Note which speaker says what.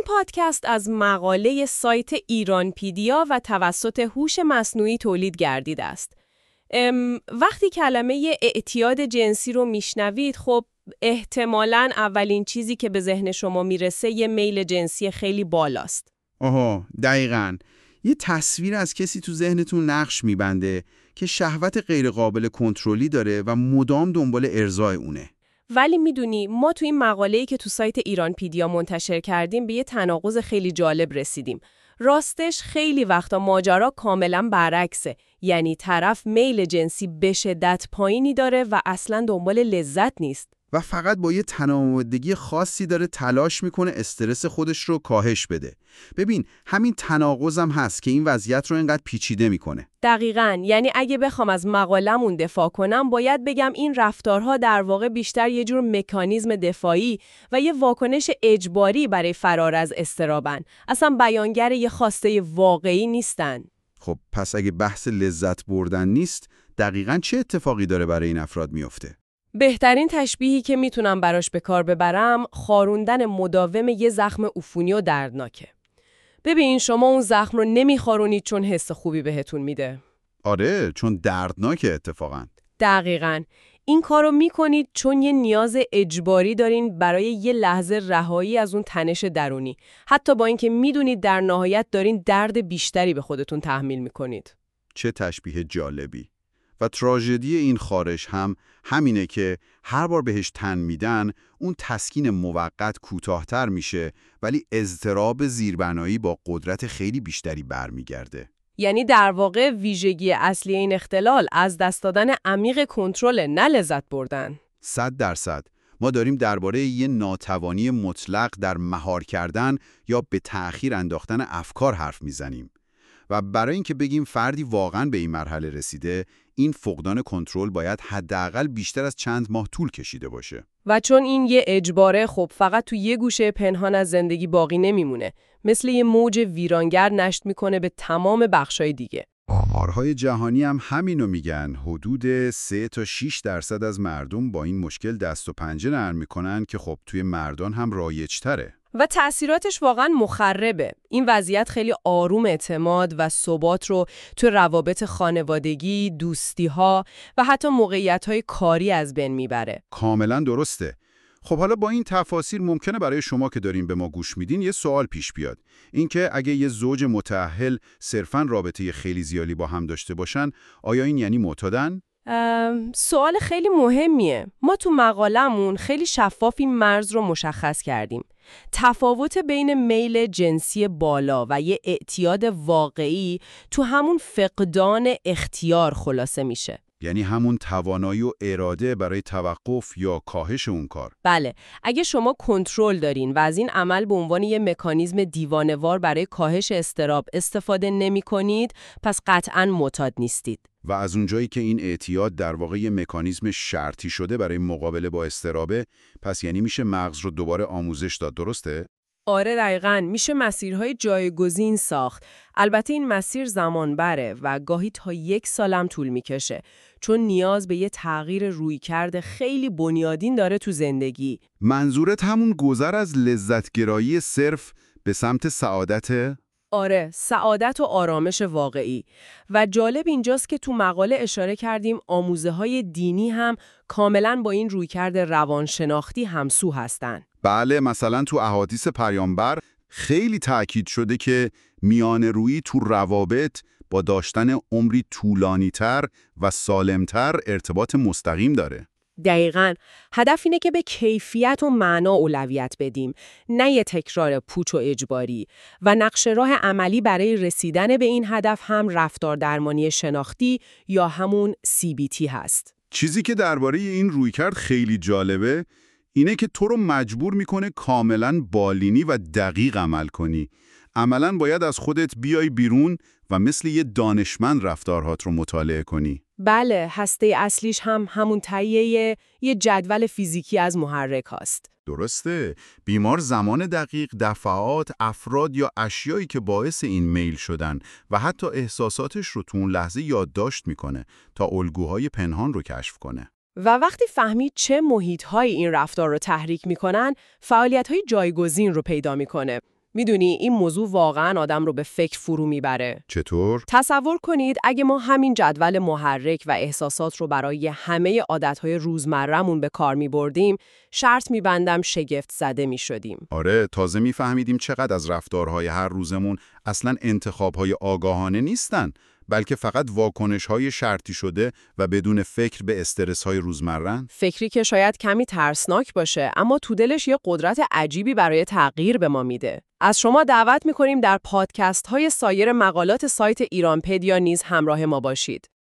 Speaker 1: پادکست از مقاله سایت ایرانپیدیا و توسط هوش مصنوعی تولید گردیده است. وقتی کلمه اعتیاد جنسی رو میشنوید، خب احتمالاً اولین چیزی که به ذهن شما میرسه یه میل جنسی خیلی بالاست.
Speaker 2: آها، دقیقاً. یه تصویر از کسی تو ذهنتون نقش میبنده که شهوت غیر قابل کنترلی داره و مدام دنبال ارضای اونه.
Speaker 1: ولی میدونی ما تو این مقاله‌ای که تو سایت ایرانپیدیا منتشر کردیم به یه تناقض خیلی جالب رسیدیم. راستش خیلی وقتا ماجرا کاملا برعکسه. یعنی طرف میل جنسی به شدت پایینی داره و اصلا دنبال لذت نیست.
Speaker 2: و فقط با یه تناوب‌دگی خاصی داره تلاش میکنه استرس خودش رو کاهش بده. ببین، همین تناقضم هست که این وضعیت رو اینقدر پیچیده میکنه.
Speaker 1: دقیقاً. یعنی اگه بخوام از مقالمون دفاع کنم، باید بگم این رفتارها در واقع بیشتر یه جور مکانیزم دفاعی و یه واکنش اجباری برای فرار از اضطرابن. اصلا بیانگر یه خواسته واقعی نیستن.
Speaker 2: خب پس اگه بحث لذت بردن نیست، دقیقاً چه اتفاقی داره برای این افراد میفته؟
Speaker 1: بهترین تشبیهی که میتونم براش به کار ببرم خاروندن مداوم یه زخم عفونی و دردناکه. ببین، شما اون زخم رو نمیخارونید چون حس خوبی بهتون میده.
Speaker 2: آره، چون دردناکه اتفاقاً.
Speaker 1: دقیقاً. این کارو میکنید چون یه نیاز اجباری دارین برای یه لحظه رهایی از اون تنش درونی. حتی با اینکه میدونید در نهایت دارین درد بیشتری به خودتون تحمیل میکنید.
Speaker 2: چه تشبیه جالبی. و تراژدی این خارش هم همینه که هر بار بهش تن میدن اون تسکین موقت کوتاه‌تر میشه، ولی اضطراب زیربنایی با قدرت خیلی بیشتری برمیگرده.
Speaker 1: یعنی در واقع ویژگی اصلی این اختلال از دست دادن عمیق کنترل، نه لذت بردن.
Speaker 2: 100%. ما داریم درباره یه ناتوانی مطلق در مهار کردن یا به تأخیر انداختن افکار حرف میزنیم. و برای اینکه بگیم فردی واقعاً به این مرحله رسیده، این فقدان کنترل باید حداقل بیشتر از چند ماه طول کشیده باشه.
Speaker 1: و چون این یه اجباره، خب فقط تو یه گوشه پنهان از زندگی باقی نمیمونه. مثل یه موج ویرانگر نشت میکنه به تمام بخشای دیگه.
Speaker 2: آمارهای جهانی هم همینو میگن. حدود 3 تا 6% از مردم با این مشکل دست و پنجه نرم میکنن که خب توی مردان هم رایج‌تره.
Speaker 1: و تأثیراتش واقعا مخربه. این وضعیت خیلی آروم اعتماد و ثبات رو تو روابط خانوادگی، دوستی‌ها و حتی موقعیت‌های کاری از بین میبره.
Speaker 2: کاملا درسته. خب حالا با این تفاصیل ممکنه برای شما که دارین به ما گوش میدین یه سوال پیش بیاد. اینکه اگه یه زوج متأهل صرفاً رابطه خیلی زیالی با هم داشته باشن، آیا این یعنی معتادن؟
Speaker 1: سوال خیلی مهمیه. ما تو مقالمون خیلی شفاف این مرز رو مشخص کردیم. تفاوت بین میل جنسی بالا و یه اعتیاد واقعی تو همون فقدان اختیار خلاصه میشه.
Speaker 2: یعنی همون توانایی و اراده برای توقف یا کاهش اون کار.
Speaker 1: بله، اگه شما کنترل دارین و از این عمل به عنوان یه مکانیزم دیوانه‌وار برای کاهش اضطراب استفاده نمی‌کنید، پس قطعاً معتاد نیستید.
Speaker 2: و از اونجایی که این اعتیاد در واقع یه مکانیزم شرطی شده برای مقابله با اضطرابه، پس یعنی میشه مغز رو دوباره آموزش داد، درسته؟
Speaker 1: آره دقیقاً، میشه مسیرهای جایگزین ساخت. البته این مسیر زمان بره و گاهی تا 1 سالم طول میکشه، چون نیاز به یه تغییر رویکرد خیلی بنیادین داره تو زندگی.
Speaker 2: منظورت همون گذر از لذتگرایی صرف به سمت سعادته؟
Speaker 1: آره، سعادت و آرامش واقعی. و جالب اینجاست که تو مقاله اشاره کردیم آموزه‌های دینی هم کاملاً با این رویکرد روانشناختی همسو هستن.
Speaker 2: بله، مثلا تو احادیث پیامبر خیلی تأکید شده که میان رویی تو روابط با داشتن عمری طولانی‌تر و سالمتر ارتباط مستقیم داره.
Speaker 1: دقیقاً. هدف اینه که به کیفیت و معنا اولویت بدیم، نه یه تکرار پوچ و اجباری. و نقش راه عملی برای رسیدن به این هدف هم رفتار درمانی شناختی یا همون CBT هست.
Speaker 2: چیزی که درباره این رویکرد خیلی جالبه اینه که تو رو مجبور میکنه کاملاً بالینی و دقیق عمل کنی. عملاً باید از خودت بیای بیرون و مثل یه دانشمند رفتارهات رو مطالعه کنی.
Speaker 1: بله، هسته اصلیش هم همون تهیه یه جدول فیزیکی از محرک هاست.
Speaker 2: درسته. بیمار زمان دقیق، دفعات، افراد یا اشیایی که باعث این میل شدن و حتی احساساتش رو تو اون لحظه یادداشت میکنه تا الگوهای پنهان رو کشف کنه.
Speaker 1: و وقتی فهمید چه محیط‌هایی این رفتار رو تحریک میکنن، فعالیت‌های جایگزین رو پیدا میکنه. میدونی این موضوع واقعاً آدم رو به فکر فرو میبره.
Speaker 2: چطور؟
Speaker 1: تصور کنید اگه ما همین جدول محرک و احساسات رو برای همه عادتهای روزمره‌مون به کار میبردیم، شرط میبندم شگفت زده میشدیم.
Speaker 2: آره، تازه میفهمیدیم چقدر از رفتارهای هر روزمون اصلاً انتخابهای آگاهانه نیستن، بلکه فقط واکنش‌های شرطی شده و بدون فکر به استرس‌های روزمره‌ن.
Speaker 1: فکری که شاید کمی ترسناک باشه، اما تو دلش یه قدرت عجیبی برای تغییر به ما میده. از شما دعوت میکنیم در پادکست‌های سایر مقالات سایت ایرانپدیا نیز همراه ما باشید.